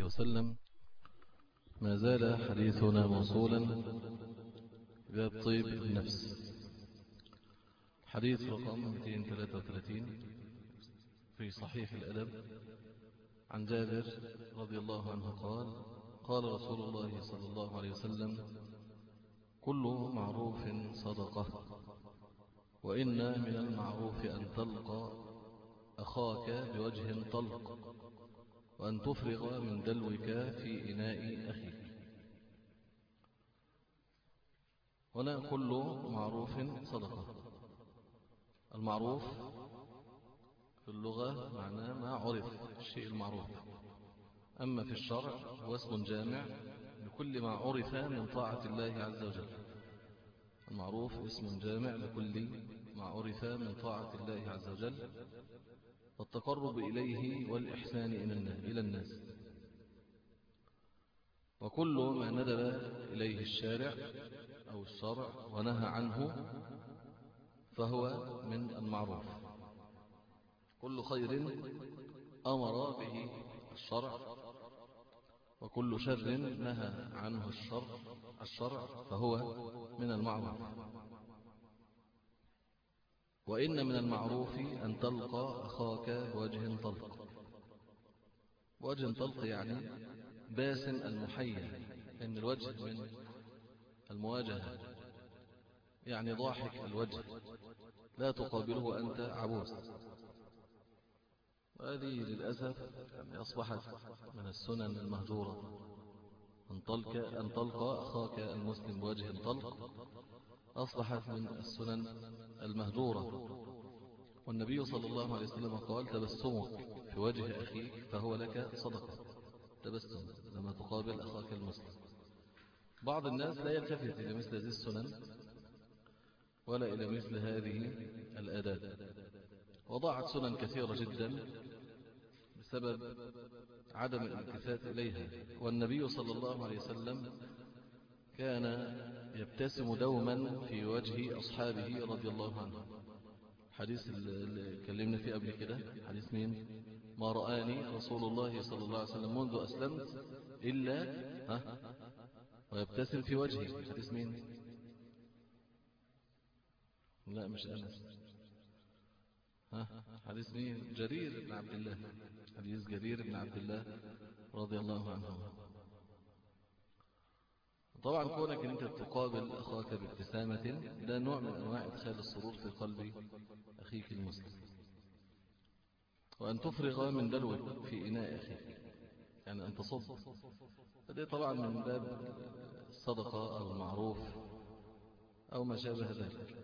وصحبه وسلم. ما زال حديثنا موصولا باب طيب النفس، حديث رقم 233 في صحيح الأدب عن جابر رضي الله عنه قال: قال رسول الله صلى الله عليه وسلم: كل معروف صدقة، وإن من المعروف أن تلقى أخاك بوجه طلق، وأن تفرغ من دلوك في إناء أخيك. هنا كل معروف صدقة. المعروف في اللغة معناه ما عرف، الشيء المعروف. أما في الشرع هو اسم جامع لكل ما عرف من طاعة الله عز وجل. المعروف اسم جامع لكل ما عرف من طاعة الله عز وجل والتقرب إليه والإحسان إلى الناس. وكل ما ندب إليه الشارع أو الشرع ونهى عنه فهو من المعروف. كل خير أمر به الشرع وكل شر نهى عنه الشرع فهو من المعروف. وإن من المعروف أن تلقى أخاك بوجه طلق. وجه طلق يعني باسم المحيا، إن الوجه من المواجهة، يعني ضاحك الوجه، لا تقابله أنت عبوس. هذه للأسف يعني أصبحت من السنن المهجورة. أن تلقى أخاك المسلم بوجه طلق أصبحت من السنن المهجورة. والنبي صلى الله عليه وسلم قال: تبسمك في وجه أخيك فهو لك صدقة. تبسم لما تقابل أخاك المسلم. بعض الناس لا يلتفت إلى مثل هذه السنن ولا إلى مثل هذه الآداب، وضاعت سنن كثيرة جدا بسبب عدم الالتفات إليها. والنبي صلى الله عليه وسلم كان يبتسم دوما في وجه أصحابه رضي الله عنهم. حديث اللي كلمنا فيه قبل كده، حديث مين؟ ما رآني رسول الله صلى الله عليه وسلم منذ أسلمت إلا ويبتسم في وجهي. حديث مين؟ لا مش أنس. حديث مين؟ جرير بن عبد الله. حديث جرير بن عبد الله رضي الله عنه. طبعا كونك أنت تقابل أخاك بابتسامة ده نوع من أنواع إدخال السرور في قلب أخيك المسلم. وأن تفرغ من دلوك في إناء أخيك، يعني أن تصد. فده طبعا من باب الصدقة أو المعروف أو ما شابه ذلك.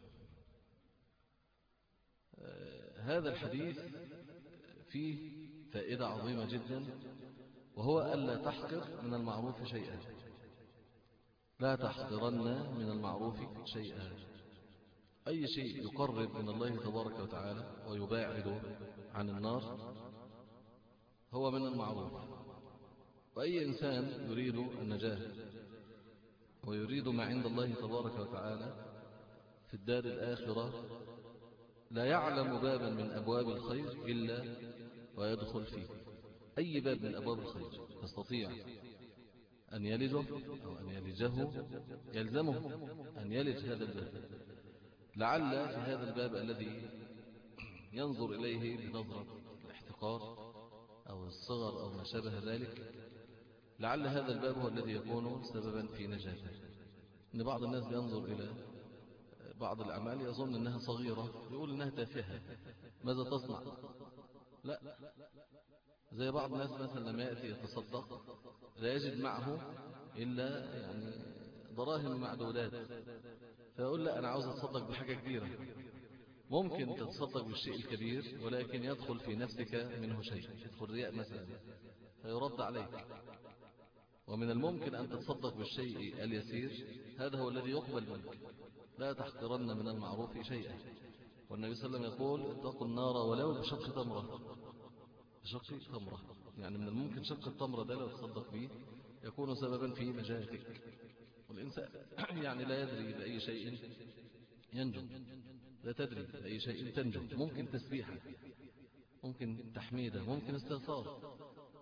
هذا الحديث فيه فائدة عظيمة جدا، وهو ألا تحقر من المعروف شيئا. لا تحقرن من المعروف شيئا. أي شيء يقرب من الله تبارك وتعالى ويباعد عن النار هو من المعروف. وأي إنسان يريد النجاة ويريد ما عند الله تبارك وتعالى في الدار الآخرة لا يعلم بابا من أبواب الخير إلا ويدخل فيه. أي باب من أبواب الخير يستطيع أن يلجه أو أن يلجه يلزمه أن يلج هذا الباب. لعل في هذا الباب الذي ينظر إليه بنظرة الاحتقار أو الصغر أو ما شابه ذلك، لعل هذا الباب هو الذي يكون سببا في نجاته. إن بعض الناس ينظر إلى بعض الأعمال يظن أنها صغيرة، يقول أنها تافهة، ماذا تصنع؟ لا، زي بعض الناس مثلا لما يأتي يتصدق لا يجد معه إلا يعني دراهم معدودات، فيقول لا أنا عاوز أتصدق بحاجة كبيرة. ممكن تتصدق بالشيء الكبير ولكن يدخل في نفسك منه شيء، يدخل رياء مثلا فيرد عليك. ومن الممكن أن تتصدق بالشيء اليسير، هذا هو الذي يقبل منك. لا تحقرن من المعروف شيئا. والنبي صلى الله عليه وسلم يقول: اتقوا النار ولو بشق تمرة. بشق تمرة يعني من الممكن شق التمرة ده لو تصدق به يكون سببا في نجاتك. والإنسان يعني لا يدري بأي شيء ينجو، لا تدري بأي شيء تنجو. ممكن تسبيحة، ممكن تحميدة، ممكن استغفار،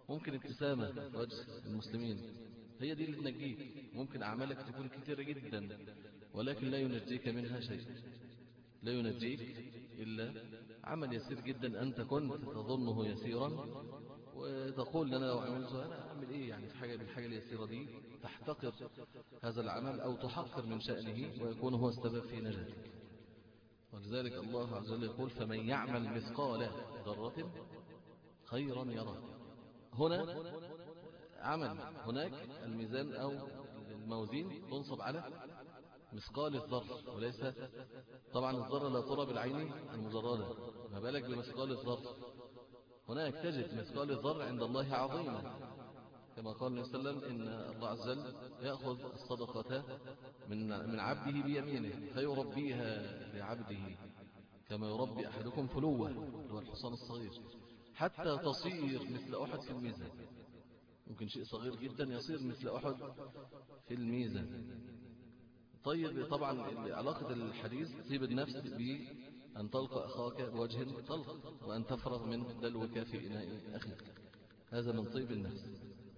ممكن ابتسامة في وجه المسلمين هي دي اللي تنجيك. ممكن أعمالك تكون كثيرة جدا ولكن لا ينجيك منها شيء، لا ينجيك إلا عمل يسير جدا أنت كنت تظنه يسيرا وتقول لنا لو عملته أنا أعمل إيه يعني في حاجة بالحاجة اليسيرة دي، تحتقر هذا العمل أو تحقر من شأنه ويكون هو السبب في نجاتك. ولذلك الله عز وجل يقول فمن يعمل مثقال ذرة خيرا يرى. هنا عمل هناك الميزان أو الموازين تنصب على مثقال الذرة، وليس طبعا الذرة لا ترى بالعين المجردة، ما بالك بمثقال الذرة. هناك تجد مثقال الذرة عند الله عظيما، كما قال النبي صلى الله عليه وسلم إن الله عز وجل يأخذ الصدقة من عبده بيمينه فيربيها لعبده كما يربي أحدكم فلوة، هو الحصان الصغير، حتى تصير مثل أحد في الميزان. ممكن شيء صغير جدا يصير مثل أحد في الميزان. طيب طبعا علاقة الحديث طيب النفس بأن تلقى أخاك بوجه طلق وأن تفرغ من دلوك في إناء أخيك، هذا من طيب النفس.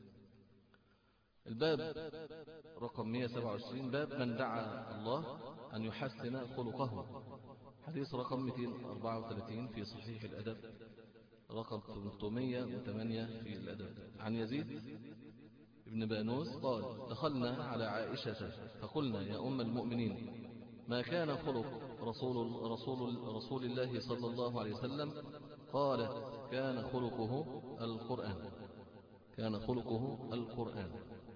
الباب رقم 127 باب من دعا الله أن يحسن خلقه، حديث رقم 234 في صحيح الأدب، رقم 308 في الأدب. عن يزيد ابن بانوس قال دخلنا على عائشة فقلنا يا أم المؤمنين ما كان خلق رسول الله صلى الله عليه وسلم؟ قالت كان خلقه القرآن، كان خلقه القرآن.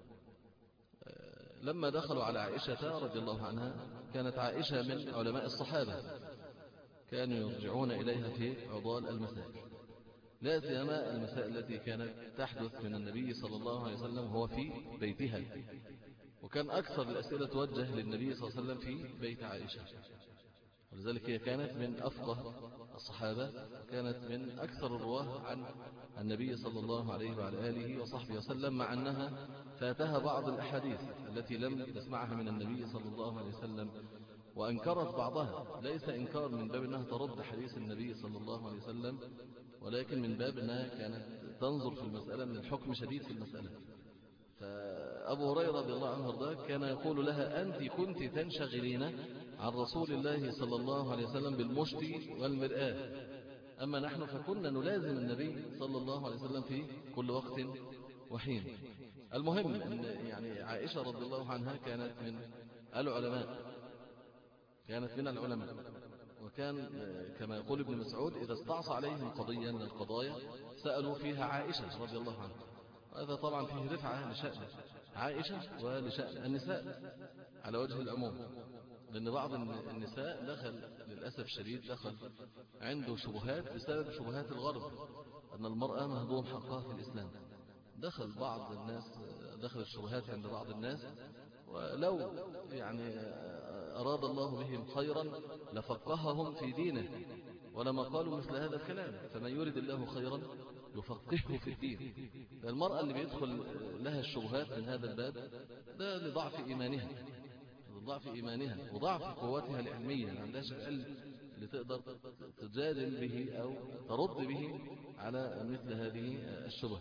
لما دخلوا على عائشة رضي الله عنها، كانت عائشة من علماء الصحابة، كانوا يرجعون إليها في عضال المسائل، لا سيما المسائل التي كانت تحدث من النبي صلى الله عليه وسلم هو في بيتها، وكان أكثر الأسئلة توجه للنبي صلى الله عليه وسلم في بيت عائشة، ولذلك هي كانت من أفقه الصحابة، كانت من أكثر الرواه عن النبي صلى الله عليه وعلى آله وصحبه وسلم، مع أنها فاتها بعض الأحاديث التي لم تسمعها من النبي صلى الله عليه وسلم، وأنكرت بعضها، ليس إنكار من باب أنها ترد حديث النبي صلى الله عليه وسلم، ولكن من باب أنها كانت تنظر في المسألة من الحكم شديد في المسألة. فأبو هريرة رضي الله عنه وارضاه كان يقول لها أنت كنت تنشغلين عن رسول الله صلى الله عليه وسلم بالمشط والمرآة، أما نحن فكنا نلازم النبي صلى الله عليه وسلم في كل وقت وحين. المهم أن يعني عائشة رضي الله عنها كانت من العلماء، كانت من العلماء، وكان كما يقول ابن مسعود إذا استعصى عليهم قضية من القضايا سألوا فيها عائشة رضي الله عنها، وهذا طبعا فيه رفعة لشأن عائشة ولشأن النساء على وجه العموم، لأن بعض النساء دخل للأسف الشديد دخل عنده شبهات بسبب شبهات الغرب أن المرأة مهضوم حقها في الإسلام. دخل بعض الناس، دخل الشبهات عند بعض الناس، ولو يعني أراد الله بهم خيرا لفقههم في دينه، ولما قالوا مثل هذا الكلام، فمن يريد الله خيرا يفقهه في الدين. فالمرأة اللي بيدخل لها الشبهات من هذا الباب ده لضعف إيمانها، ضعف إيمانها وضعف قوتها العلمية، ما عندهاش العلم اللي تقدر تجادل به أو ترد به على مثل هذه الشبهة.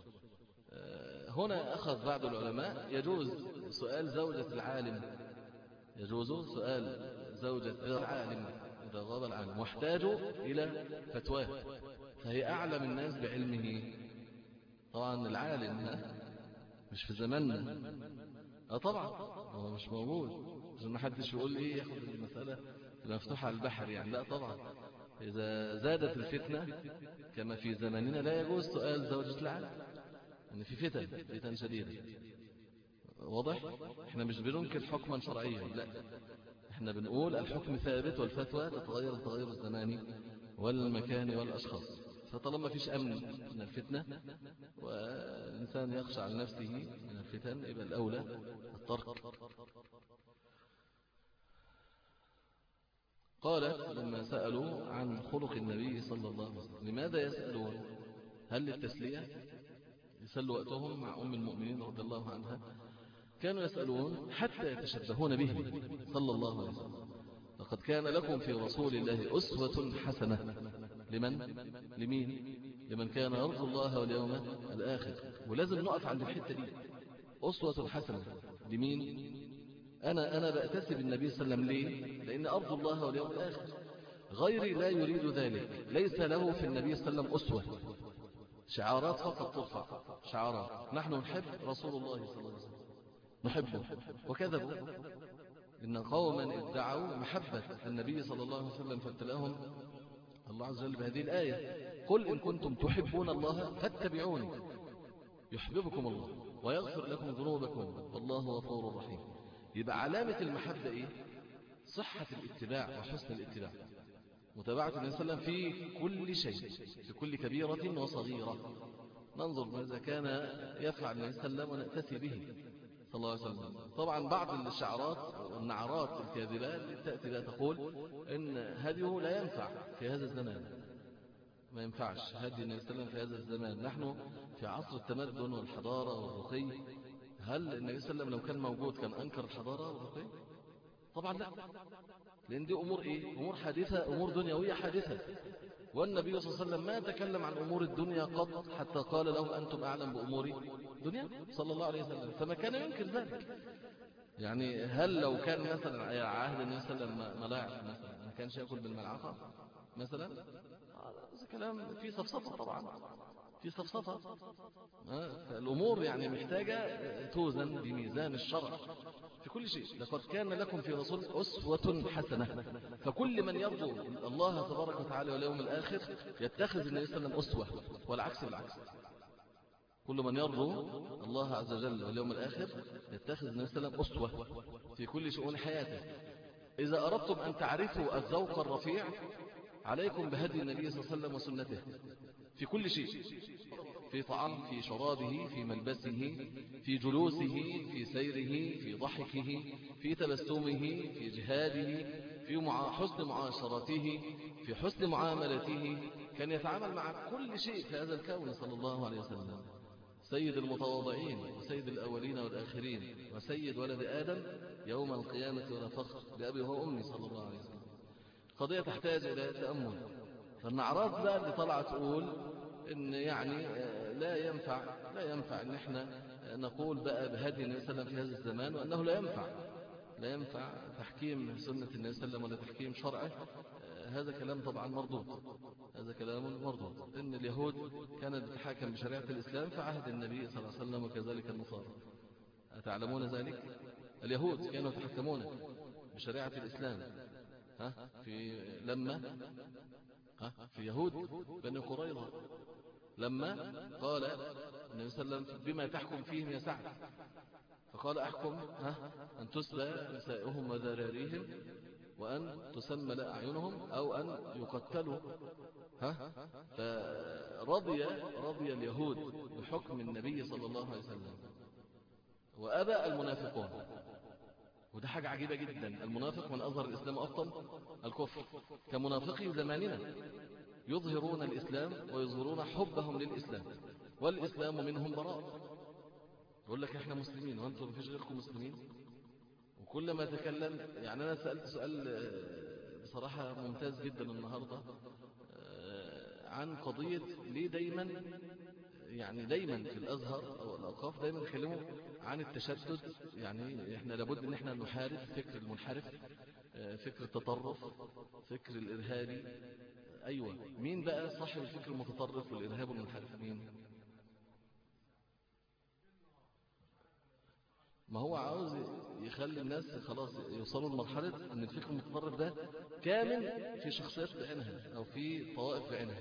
هنا أخذ بعض العلماء يجوز سؤال زوجة العالم، يجوز سؤال زوجة العالم إذا غاب العالم واحتاج إلى فتواه، فهي أعلم الناس بعلمه. طبعا العالم مش في زماننا، طبعا هو مش موجود، عشان ما حدش يقول لي ياخد المسألة مفتوحة على البحر يعني، لا طبعا. إذا زادت الفتنة كما في زماننا لا يجوز سؤال زوجة العالم، يعني في فتن شديدة. واضح؟ احنا مش بننكر حكما شرعيا، لا، احنا بنقول الحكم ثابت والفتوى تتغير التغير الزماني والمكان والأشخاص. فطالما فيش أمن من الفتنة والإنسان يخشى على نفسه من الفتن يبقى الأولى الترك. قالت لما سألوا عن خلق النبي صلى الله عليه وسلم لماذا يسألون؟ هل للتسلية؟ يسلوا وقتهم مع أم المؤمنين رضي الله عنها، كانوا يسألون حتى يتشبهون به صلى الله عليه وسلم. لقد كان لكم في رسول الله أسوة حسنة لمن؟ لمين؟ لمن كان يرجو الله واليوم الآخر. ولازم نقف عند الحتة دي. أسوة حسنة لمين؟ أنا بأتسب النبي صلى الله عليه وسلم ليه؟ لأن أرجو الله واليوم الآخر. غيري لا يريد ذلك، ليس له في النبي صلى الله عليه وسلم أسوة، شعارات فقط ترفع، شعارات. نحن نحب رسول الله صلى الله عليه وسلم، نحبه، وكذبوا إن قوما ادعوا محبة النبي صلى الله عليه وسلم فابتلاهم الله عز وجل بهذه الآية: قل إن كنتم تحبون الله فاتبعوني يحببكم الله ويغفر لكم ذنوبكم والله غفور رحيم. يبقى علامة المحبة إيه؟ صحة الاتباع وحسن الاتباع، متابعة النبي صلى الله عليه وسلم في كل شيء، في كل كبيرة وصغيرة. ننظر ماذا كان يفعل النبي صلى الله عليه وسلم ونأتسي به صلى الله عليه وسلم. طبعا بعض الشعارات والنعرات الكاذبات تأتي لا تقول إن هديه لا ينفع في هذا الزمان، ما ينفعش هدي النبي صلى الله عليه وسلم في هذا الزمان. نحن في عصر التمدن والحضارة والرقي. هل النبي صلى الله عليه وسلم لو كان موجود كان أنكر الحضارة والرقي؟ طبعا لا، لأن دي أمور إيه؟ أمور حادثة، أمور دنيوية حادثة. والنبي صلى الله عليه وسلم ما تكلم عن أمور الدنيا قط حتى قال له أنتم أعلم بأمور دنيا صلى الله عليه وسلم، فما كان ينكر ذلك. يعني هل لو كان مثلا عهد النبي صلى الله عليه وسلم ملاعب مثلا ما كانش يأكل بالملعقة مثلا؟ هذا كلام في سفسطة، طبعا في سفسطة. الأمور يعني محتاجة توزن بميزان الشرع في كل شيء. لقد كان لكم في رسول أسوة حسنة. فكل من يرجو الله تبارك وتعالى واليوم الآخر يتخذ النبي صلى الله عليه وسلم أسوة، والعكس بالعكس. كل من يرجو الله عز وجل واليوم الآخر يتخذ النبي صلى الله عليه وسلم أسوة في كل شؤون حياته. إذا أردتم أن تعرفوا الذوق الرفيع عليكم بهدي النبي صلى الله عليه وسلم وسنته في كل شيء، في طعام، في شرابه، في ملبسه، في جلوسه، في سيره، في ضحكه، في تبسمه، في جهاده، في حسن معاشرته، في حسن معاملته. كان يتعامل مع كل شيء في هذا الكون صلى الله عليه وسلم. سيد المتواضعين وسيد الأولين والآخرين وسيد ولد آدم يوم القيامة ولا فخر بأبي وأمي صلى الله عليه وسلم. قضية تحتاج إلى تأمل. فالنعرات بقى اللي طلعت تقول إن يعني لا ينفع إن احنا نقول بقى بهدي النبي صلى الله عليه وسلم في هذا الزمان، وأنه لا ينفع تحكيم سنة النبي صلى الله عليه وسلم ولا تحكيم شرعه. هذا كلام طبعا مردود، هذا كلام مردود. إن اليهود كانت تتحاكم بشريعة الإسلام في عهد النبي صلى الله عليه وسلم، وكذلك النصارى. أتعلمون ذلك؟ اليهود كانوا يتحكمون بشريعة الإسلام في يهود بني قريظة، لما قال النبي صلى الله عليه وسلم بما تحكم فيهم يا سعد، فقال أحكم أن تسبى نسائهم وذراريهم وأن تسمى أعينهم أو أن يقتلوا. فرضي اليهود بحكم النبي صلى الله عليه وسلم، وأبى المنافقون. وده حاجة عجيبة جدا. المنافق من أظهر الإسلام أبطن الكفر، كمنافقي زماننا يظهرون الإسلام ويظهرون حبهم للإسلام، والإسلام منهم براء. يقول لك احنا مسلمين وانتم مفيش غيركم مسلمين. وكل ما تكلم، يعني أنا سألت سؤال بصراحة ممتاز جدا النهاردة عن قضية ليه دايما في الأزهر أو الأوقاف دايما يتكلموا عن التشدد. يعني احنا لابد ان احنا نحارب فكر المنحرف، فكر التطرف، فكر الإرهابي. أيوة، مين بقى صاحب الفكر المتطرف والإرهاب والمنحرف؟ مين؟ ما هو عاوز يخلي الناس خلاص يوصلوا لمرحلة ان الفكر المتطرف ده كامل في شخصيات بعينها او في طوائف بعينها.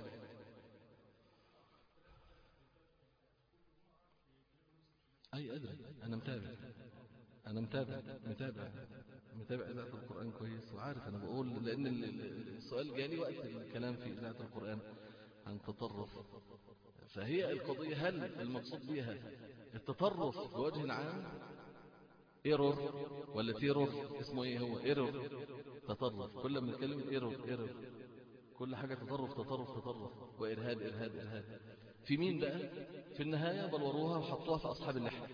اي ادري، انا متابع اذاعه القران كويس، وعارف انا بقول لان السؤال جالي وقت الكلام في اذاعه القران عن التطرف. فهي القضيه هل المقصود بها التطرف بوجه عام، ايرور ولا تيرور؟ اسمه ايه هو؟ ايرور، تطرف. كل ما نتكلم ايرور، كل حاجة تطرف، وإرهاب. في مين بقى؟ في النهاية بلوروها وحطوها في أصحاب اللحية.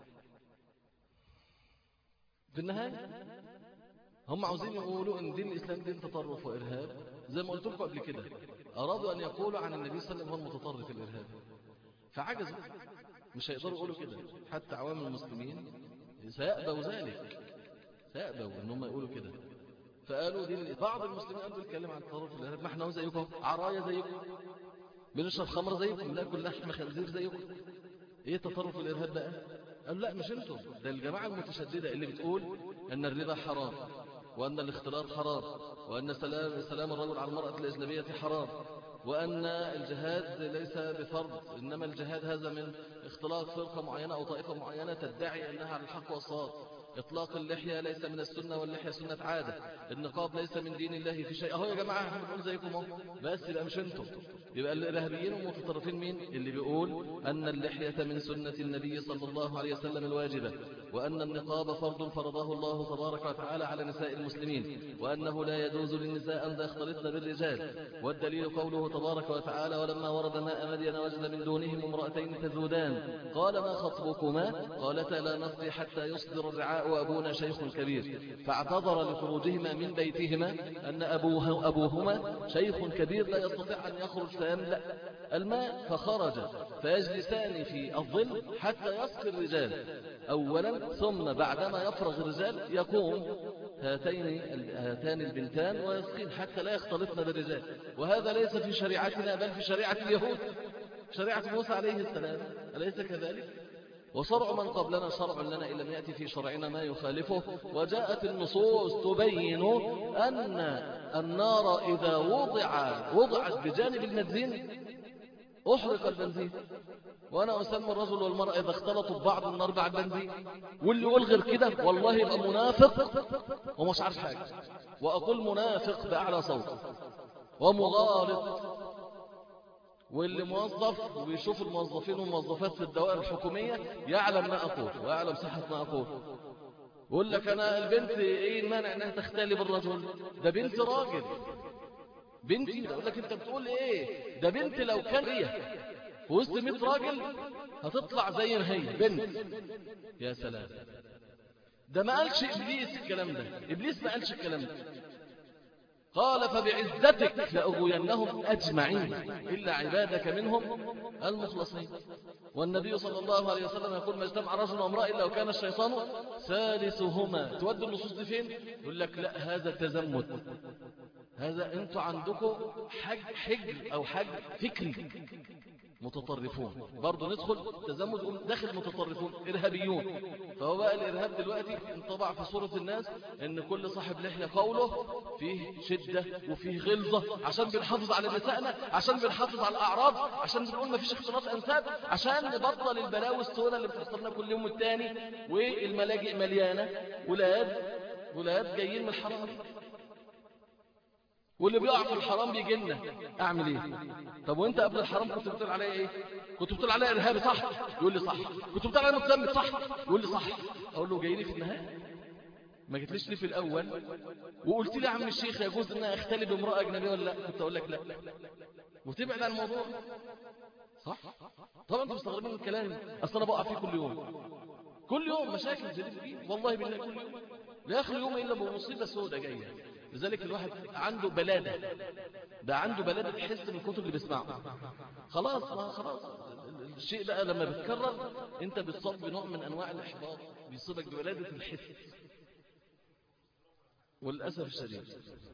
في النهاية هم عاوزين يقولوا ان دين الإسلام دين تطرف وإرهاب، زي ما قلت لكم قبل كده. أرادوا أن يقولوا عن النبي صلى الله عليه وسلم هو المتطرف الإرهابي، فعجزوا، مش هيقدروا يقولوا كده. حتى عوام المسلمين سيأبوا ذلك، سيأبوا ان هم يقولوا كده. فقالوا دي بعض المسلمين قالوا بيتكلم عن التطرف الإرهابي، ما احنا هو زيكم، عرايا زيكم، بنشرب خمر زيكم، بناكل لحم خنزير زيكم، ايه تطرف الإرهاب بقى؟ قالوا لا مش انتم، ده الجماعة المتشددة اللي بتقول ان الربا حرام، وأن الاختلاط حرام، وأن سلام الرجل على المرأة الأجنبية حرام، وأن الجهاد ليس بفرض، إنما الجهاد هذا من اختلاط فرقة معينة أو طائفة معينة تدعي أنها على الحق والصواب، إطلاق اللحية ليس من السنة واللحية سنة عادة، النقاب ليس من دين الله في شيء. أهو يا جماعة احنا بنقول زيكم اهو، بس يبقى مش انتم، يبقى الإرهابيين والمتطرفين مين؟ اللي بيقول أن اللحية من سنة النبي صلى الله عليه وسلم الواجبة، وأن النقاب فرض فرضه الله تبارك وتعالى على نساء المسلمين، وأنه لا يجوز للنساء أن يختلطن بالرجال، والدليل قوله تبارك وتعالى ولما ورد ماء مدين وجد من دونهم امرأتين تذودان قال ما خطبكما قالتا لا نسقي حتى يصدر الرعاء وأبونا شيخ كبير، فاعتذر لخروجهما من بيتهما أن أبوهما شيخ كبير لا يستطيع أن يخرج فيملأ الماء، فخرج فيجلسان في الظل حتى يسقي الرجال أولا، ثم بعدما يفرغ الرجال يقوم هاتان البنتان ويسقين حتى لا يختلطن بالرجال. وهذا ليس في شريعتنا بل في شريعة اليهود، شريعة موسى عليه السلام، أليس كذلك؟ وشرع من قبلنا شرع لنا إن لم يأتي في شرعنا ما يخالفه. وجاءت النصوص تبين أن النار إذا وضعت بجانب البنزين أحرق البنزين، وأنا أسمى الرجل والمرأة إذا اختلطوا ببعض النار بعد البنزين، واللي يقول غير كده والله يبقى منافق ومش عارف حاجة، وأقول منافق بأعلى صوت ومغالط. واللي موظف وبيشوف الموظفين والموظفات في الدوائر الحكومية يعلم ما أقول ويعلم صحة ما أقول. يقول لك أنا البنت إيه المانع أنها تختلي بالرجل؟ ده بنت راجل، بنتي. يقول لك أنت بتقول إيه؟ ده بنت لو كان هي في وسط 100 راجل هتطلع زي ما هي بنت. يا سلام، ده ما قالش إبليس الكلام ده، إبليس ما قالش الكلام ده، قال فبعزتك لأغوينهم أجمعين إلا عبادك منهم المخلصين. والنبي صلى الله عليه وسلم يقول ما اجتمع رجل وامرأة إلا وكان الشيطان ثالثهما. تودي النصوص دي فين؟ يقول لك لا هذا تزمت، هذا انتوا عندكم حجر أو حجر فكري، متطرفون. برضو ندخل تزمت داخل متطرفون إرهابيون. فهو بقى الإرهاب دلوقتي انطبع في صورة الناس ان كل صاحب لحية قوله فيه شدة وفيه غلظة، عشان بنحافظ على نسائنا، عشان بنحافظ على الأعراض، عشان بنقول ما فيش اختلاط أنساب، عشان نبطل البلاوي السوداء اللي بتحصلنا كل يوم والتاني، والملاجئ مليانة ولاد جايين من الحرام، واللي بيقع في الحرام بيجي لنا. اعمل ايه؟ طب وانت قبل الحرام كنت بتقول عليا ايه؟ كنت بتقول عليا ارهابي صح؟ يقول لي صح. كنت بتقول عليا متسمت صح؟ يقول لي صح. اقول له جاي لي في النهايه؟ ما جيتليش لي في الاول وقلت لي يا عم الشيخ يجوز ان اختلي بامراه اجنبيه ولا لا؟ كنت اقول لك لا، وتبعد عن الموضوع. صح؟ طبعا انتوا مستغربين من كلامي، اصل انا بقع فيه كل يوم مشاكل زي دي، والله بالله كل يوم لا يخلو يوم الا بمصيبه سوداء جايه. لذلك الواحد عنده بلادة، ده عنده بلادة تحس من الكتب اللي بيسمعه. خلاص الشيء بقى لما بتكرر انت بتصاب بنوع من انواع الاحباط، بيصيبك ببلادة الحس والاسف الشديد.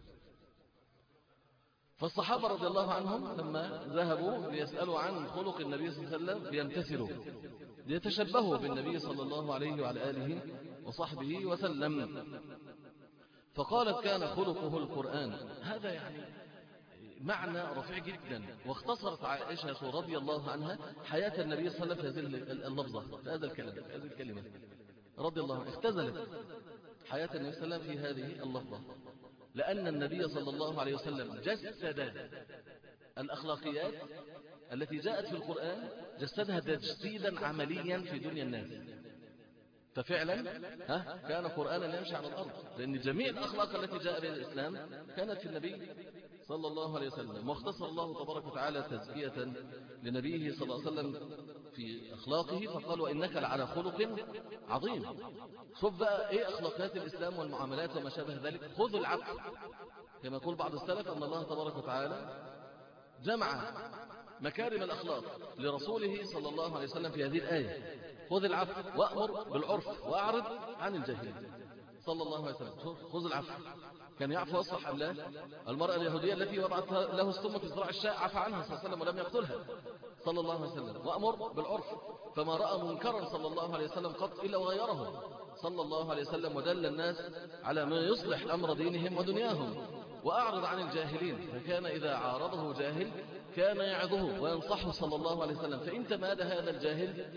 فالصحابة رضي الله عنهم لما ذهبوا ليسألوا عن خلق النبي صلى الله عليه وسلم ليمتثلوا ليتشبهوا بالنبي صلى الله عليه وعلى آله وصحبه وسلم، فقالت كان خلقه القرآن. هذا يعني معنى رفيع جدا. واختصرت عائشة رضي الله عنها حياة النبي صلى الله عليه وسلم في هذه اللفظة، في هذا الكلام، في هذه الكلمة رضي الله عنها. اختزلت حياة النبي صلى الله عليه وسلم في هذه اللفظة، لأن النبي صلى الله عليه وسلم جسد الأخلاقيات التي جاءت في القرآن، جسدها تجسيدا عمليا في دنيا الناس. ففعلا كان قرآنا يمشي على الأرض، لأن جميع الأخلاق التي جاء بها الإسلام كانت في النبي صلى الله عليه وسلم. واختصر الله تبارك وتعالى تزكية لنبيه صلى الله عليه وسلم في أخلاقه فقال وإنك لعلى خلق عظيم. شوف بقى إيه أخلاقيات الإسلام والمعاملات وما شابه ذلك. خذ العفو، كما يقول بعض السلف أن الله تبارك وتعالى جمع مكارم الأخلاق لرسوله صلى الله عليه وسلم في هذه الآية: خذ العفو وأمر بالعرف وأعرض عن الجاهلين. صلى الله عليه وسلم خذ العفو، كان يعفو أصلح أم لا؟ المرأة اليهودية التي وضعت له السم في ذراع الشاة عفى عنها صلى الله عليه وسلم ولم يقتلها صلى الله عليه وسلم. وأمر بالعرف، فما رأى منكرا صلى الله عليه وسلم قط إلا وغيره صلى الله عليه وسلم، ودل الناس على ما يصلح أمر دينهم ودنياهم. وأعرض عن الجاهلين، فكان إذا عارضه جاهل كان يعظه وينصحه صلى الله عليه وسلم. فإن تمادى هذا الجاهل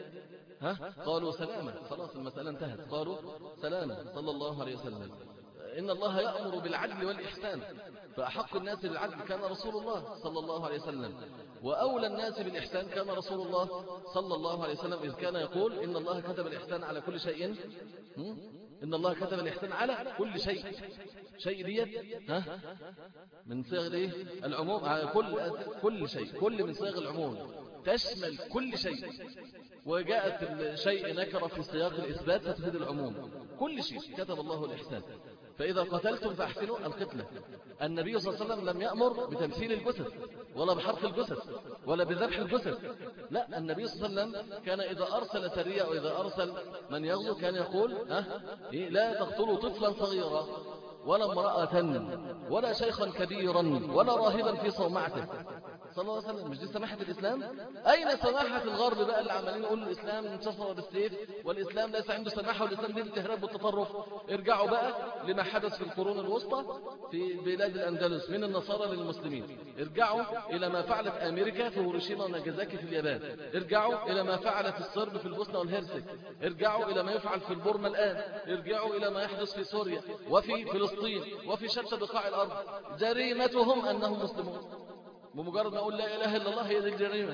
قالوا سلامة، خلاص المسألة انتهت، قالوا سلامة صلى الله عليه وسلم. إن الله يأمر بالعدل والإحسان، فأحق الناس بالعدل كان رسول الله صلى الله عليه وسلم، وأولى الناس بالإحسان كان رسول الله صلى الله عليه وسلم، إذ كان يقول: إن الله كتب الإحسان على كل شيء. إن الله كتب الإحسان على كل شيء. شيء ديت من صيغ العموم، على كل شيء، كل من صيغ العموم تشمل كل شيء، وجاءت الشيء نكرة في سياق الإثبات فتفيد العموم. كل شيء كتب الله الإحسان. فإذا قتلتم فأحسنوا القتلة. النبي صلى الله عليه وسلم لم يأمر بتمثيل الجثث ولا بحرق الجثث ولا بذبح الجثث، لا، النبي صلى الله عليه وسلم كان إذا أرسل سرية أو إذا أرسل من يغزو كان يقول: لا تقتلوا طفلا صغيرا ولا امرأة ولا شيخا كبيرا ولا راهبا في صومعته صلى الله عليه وسلم. مش دي سماحة الإسلام؟ أين سماحة الغرب بقى اللي عمالين يقولوا الإسلام انتصر بالسيف والإسلام ليس عنده سماحة والإسلام دين الإهراب والتطرف؟ ارجعوا بقى لما حدث في القرون الوسطى في بلاد الأندلس من النصارى للمسلمين، ارجعوا إلى ما فعلت أمريكا في هيروشيما وناجازاكي في اليابان، ارجعوا إلى ما فعلت الصرب في البوسنة والهرسك، ارجعوا إلى ما يفعل في البورما الآن، ارجعوا إلى ما يحدث في سوريا وفي فلسطين وفي شتى بقاع الأرض. جريمتهم أنهم مسلمون. بمجرد ما أقول لا إله إلا الله هي دي الجريمة.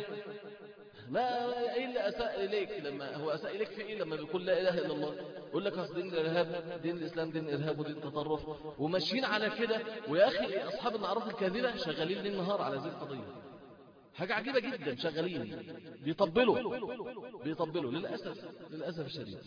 ما إيه اللي أساء إليك؟ لما هو أساء إليك في إيه لما بيقول لا إله إلا الله؟ يقول لك أصل دين الإرهاب، دين الإسلام دين إرهاب ودين تطرف، وماشيين على كده. ويا أخي أصحاب النعرات الكاذبة شغالين ليل نهار على هذه القضية. حاجة عجيبة جدا، شغالين بيطبلوا للأسف الشديد.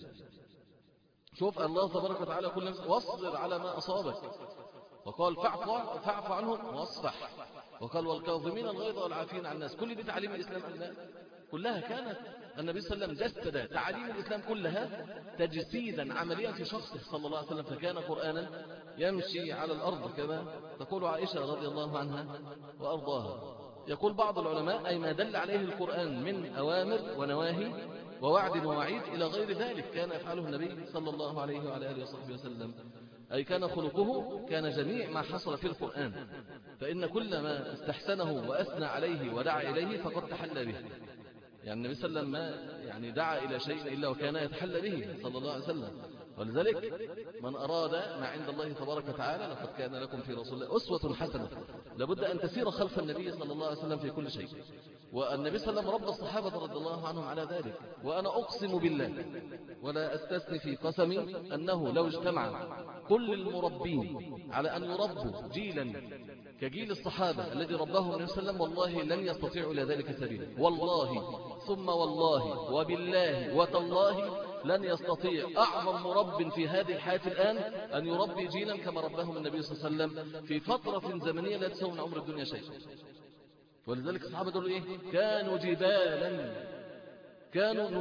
شوف الله تبارك وتعالى كل نفس واصبر على ما أصابك، وقال فاعف عنهم واصفح، وقال والكاظمين الغيظ والعافين عن الناس. كل دي تعاليم الإسلام أم لا؟ كلها كانت النبي صلى الله عليه وسلم جسد تعاليم الإسلام كلها تجسيدا عمليا في شخصه صلى الله عليه وسلم، فكان قرآنا يمشي على الأرض كما تقول عائشة رضي الله عنها وأرضاها. يقول بعض العلماء: أي ما دل عليه القرآن من أوامر ونواهي ووعد ووعيد إلى غير ذلك كان يفعله النبي صلى الله عليه وعلى آله وصحبه وسلم. أي كان خلقه كان جميع ما حصل في القرآن، فإن كل ما استحسنه وأثنى عليه ودعا إليه فقد تحلى به. يعني النبي صلى الله عليه وسلم ما يعني دعا إلى شيء إلا وكان يتحلى به صلى الله عليه وسلم. ولذلك من أراد ما عند الله تبارك وتعالى لقد كان لكم في رسول الله أسوة حسنة. لابد أن تسير خلف النبي صلى الله عليه وسلم في كل شيء. والنبي صلى الله عليه وسلم رب الصحابة رضي الله عنهم على ذلك. وأنا أقسم بالله ولا أستثني في قسمي أنه لو اجتمع كل المربين على أن يربوا جيلا كجيل الصحابة الذي ربهم النبي صلى الله عليه وسلم، والله لن يستطيعوا إلى ذلك سبيلا. والله ثم والله وبالله وتالله لن يستطيع أعظم مرب في هذه الحياة الآن أن يربي جيلا كما ربهم النبي صلى الله عليه وسلم في فترة زمنية لا تساوي من عمر الدنيا شيء. ولذلك الصحابة دول إيه؟ كانوا جبالا، كانوا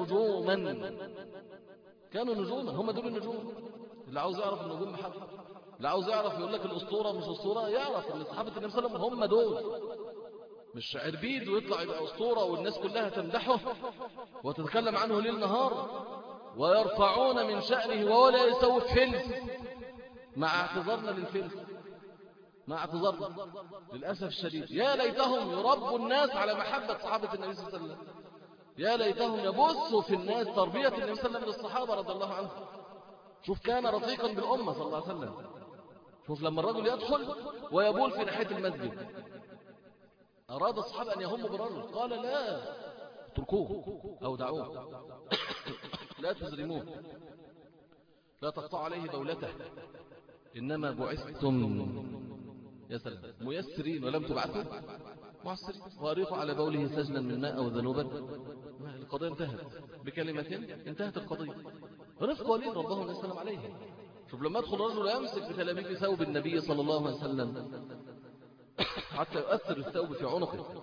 نجوما، هم دول النجوم. اللي عاوز يعرف النجوم بحق، اللي عاوز يعرف يقول لك الأسطورة مش أسطورة، يعرف أن صحابة النبي صلى الله عليه وسلم هم دول، مش عربيد ويطلع يبقى أسطورة والناس كلها تمدحه وتتكلم عنه ليل نهار ويرفعون من شأنه ولا يسوي فلس، مع اعتذارنا للفلس، مع اعتذارنا للأسف الشديد. يا ليتهم يربوا الناس على محبة صحابة النبي صلى الله عليه وسلم، يا ليتهم يبثوا في الناس تربية النبي صلى الله عليه وسلم للصحابة رضي الله عنهم. شوف كان رفيقا بالأمة صلى الله عليه وسلم. شوف لما الرجل يدخل ويبول في ناحية المسجد، أراد الصحابة أن يهموا بالرجل، قال لا اتركوه أو دعوه لا تزرموه، لا تقطع عليه بولته، إنما بعثتم يا سلام ميسرين ولم تبعثوا معسرين. وأريقوا على بوله سجنا من ماء أو ذنوبا. القضية انتهت بكلمتين، انتهت القضية. رفق وليد ربهم عليه السلام عليه. شوف لما يدخل رجل يمسك بتلاميذ ثوب النبي صلى الله عليه وسلم حتى يؤثر الثوب في عنقه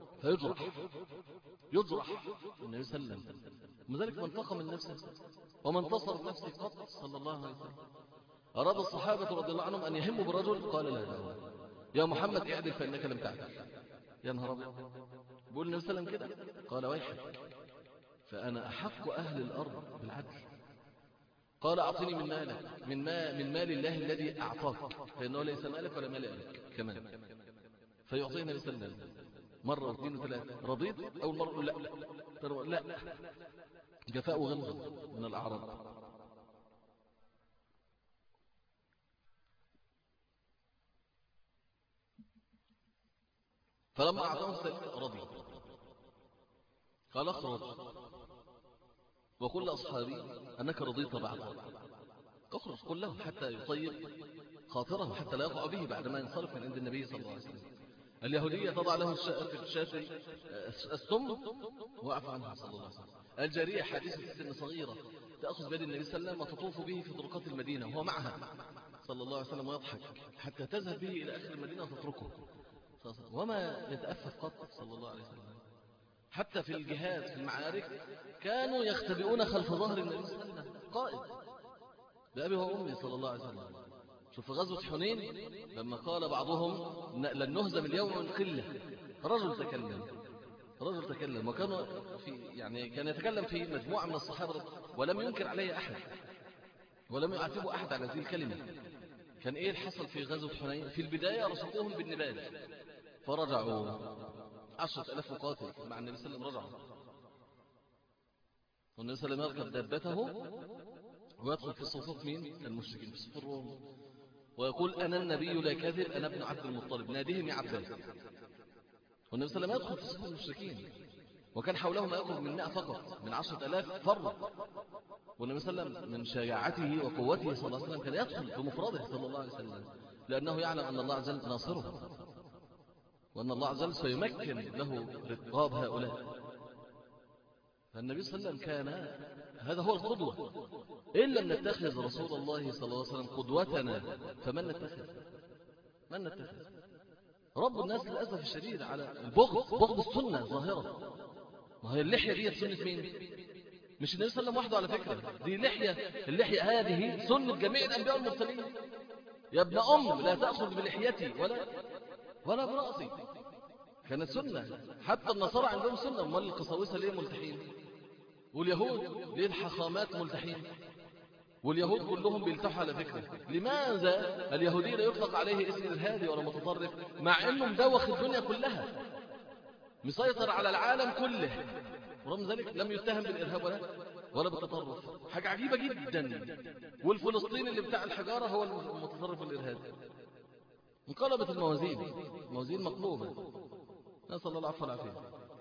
يجرح النبي صلى الله عليه وسلم. وذلك من انتقم من نفسه ومن انتصر لنفسه قط صلى الله عليه وسلم. أراد الصحابة رضي الله عنهم أن يهموا بالرجل، قال لا لا يا محمد اعدل فإنك لم تعدل. يا نهار أبيض، بيقول النبي صلى الله عليه وسلم كده، قال ويحك فأنا أحق أهل الأرض بالعدل. قال أعطني من مالك، من مال الله الذي أعطاك، فإنه ليس مالك ولا مال لك كمان. فيعطينا النبي صلى الله عليه وسلم مرة واثنين وثلاثة. رضيت أول مرة لا جفاء وغلظ من الأعراب. فلما أعطاهم السلام رضي، قال اخرج وقل لأصحابي أنك رضيت بعد. اخرج قل له حتى يطيب خاطره، حتى لا يقع به بعدما ينصرف من عند النبي صلى الله عليه وسلم. اليهودية تضع له في الشاة السم وعفى عنها صلى الله عليه وسلم. الجارية حديثة السن صغيرة تأخذ بيد النبي صلى الله عليه وسلم وتطوف به في طرقات المدينة وهو معها صلى الله عليه وسلم ويضحك حتى تذهب به إلى آخر المدينة وتتركه، وما يتأفف قط صلى الله عليه وسلم. حتى في الجهاد في المعارك كانوا يختبئون خلف ظهر النبي صلى الله عليه وسلم قائد بأبي وأمي صلى الله عليه وسلم. شوف غزوة حنين لما قال بعضهم لن نهزم اليوم من قلة، رجل تكلم وكان كان يتكلم في مجموعة من الصحابة ولم ينكر عليه أحد ولم يعاتبه أحد على هذه الكلمة. كان إيه الحصل في غزوة حنين؟ في البداية رشقوهم بالنبال فرجعوا 10,000 مقاتل مع النبي صلى الله عليه وسلم رجعوا، والنبي صلى الله عليه وسلم يركب دابته ويدخل في صفوف مين؟ المشركين في صفوف الروم ويقول أنا النبي لا كذب أنا ابن عبد المطلب ناديهم يا عباس. والنبي صلى الله عليه وسلم يدخل في صفوف المشركين وكان حولهم ما يقرب من 100 فقط من 10,000 فرد. والنبي صلى الله عليه وسلم من شجاعته وقوته صلى الله عليه وسلم كان يدخل بمفرده صلى الله عليه وسلم، لأنه يعلم أن الله عز وجل ناصره وأن الله عز وجل سيمكن له رقاب هؤلاء. فالنبي صلى الله عليه وسلم كان هذا هو القدوة. إن لم نتخذ رسول الله صلى الله عليه وسلم قدوتنا فمن نتخذ؟ رب الناس للأسف الشديد على بغض السنة ظاهرة. ما هي اللحية دي سنة مين؟ مش النبي صلى الله عليه وسلم وحده على فكرة، دي اللحية هذه سنة جميع الأنبياء والمرسلين. يا ابن لا تأخذ بلحيتي ولا برأسي، كانت سنة. حتى النصارى عندهم سنة، امال القساوسة ليه ملتحين؟ واليهود ليه الحخامات ملتحين؟ واليهود كلهم بيلتحوا على فكرة. لماذا اليهودي لا يطلق عليه اسم الهادي ولا متطرف مع انه مدوخ الدنيا كلها مسيطر على العالم كله، ورغم ذلك لم يتهم بالإرهاب ولا بالتطرف؟ حاجة عجيبة جدا. والفلسطيني اللي بتاع الحجارة هو المتطرف والإرهابي. انقلبت الموازين مقلوبة، نسأل الله العفو والعافية.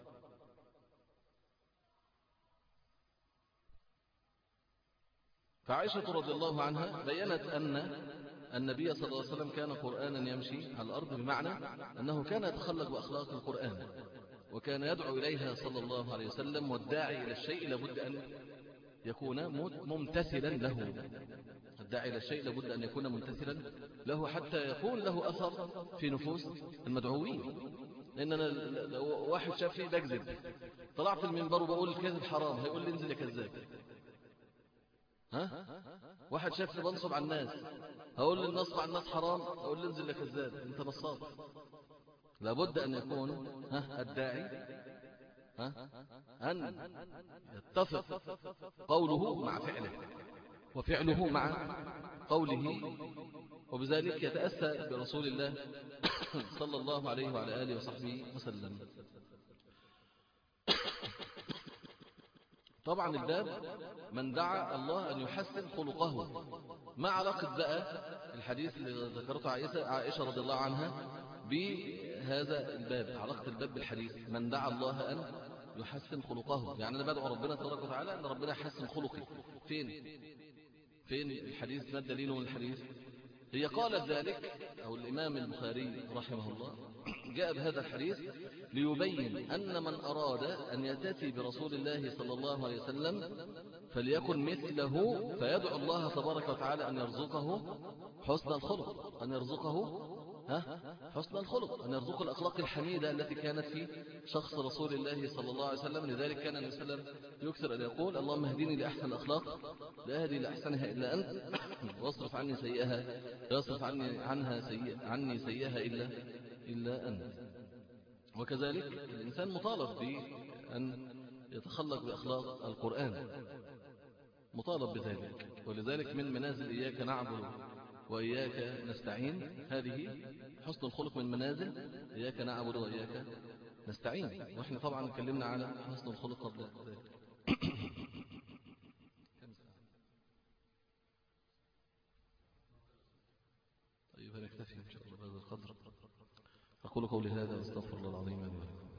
فعائشة رضي الله عنها بيّنت أن النبي صلى الله عليه وسلم كان قرآنا يمشي على الأرض، بمعنى أنه كان يتخلق بأخلاق القرآن وكان يدعو إليها صلى الله عليه وسلم، والداعي إلى الشيء لابد أن يكون ممتثلا له. الداعي إلى الشيء لابد أن يكون ممتثلا له حتى يكون له أثر في نفوس المدعوين. لأننا لو واحد شاف لي بكذب طلعت المنبر وبقول الكذب حرام هيقول لي انزل يا كذاب. واحد شاف لي بنصب على الناس هقول لي النصب على الناس حرام، هقول لي انزل يا كذاب انت نصاب. لابد أن يكون الداعي أن يتفق قوله مع فعله وفعله مع قوله، وبذلك يتأسى برسول الله صلى الله عليه وعلى آله وصحبه وسلم. طبعا الباب من دعا الله أن يحسن خلقه. ما علاقة بقى الحديث اللي ذكرته عائشة رضي الله عنها بهذا الباب؟ علاقة الباب بالحديث من دعا الله أن يحسن خلقه، يعني أنا بدعو ربنا تبارك وتعالى أن ربنا يحسن خلقي. فين الحديث؟ ما الدليل من الحديث؟ هي قالت ذلك، أو الإمام البخاري رحمه الله جاء بهذا الحديث ليبين أن من أراد أن يأتي برسول الله صلى الله عليه وسلم فليكن مثله، فيدعو الله تبارك وتعالى أن يرزقه حسن الخلق، أن يرزقه حسن الخلق، أن يرزقه الأخلاق الحميدة التي كانت في شخص رسول الله صلى الله عليه وسلم. لذلك كان النبي صلى الله عليه وسلم يكثر أن يقول اللهم اهدني لأحسن الأخلاق لا أهدي لأحسنها إلا أنت واصرف عني سيئها يصرف عني سيئها إلا أنت. وكذلك الإنسان مطالب بأن يتخلق بأخلاق القرآن، مطالب بذلك. ولذلك من منازل إياك نعبد وإياك نستعين، هذه حسن الخلق من منازل إياك نعبد وإياك نستعين. وإحنا طبعا اتكلمنا على حسن الخلق قبل ذلك. طيب هنكتفي إن شاء الله بهذا القدر. أقول قولي هذا واستغفر الله العظيم لي ولكم.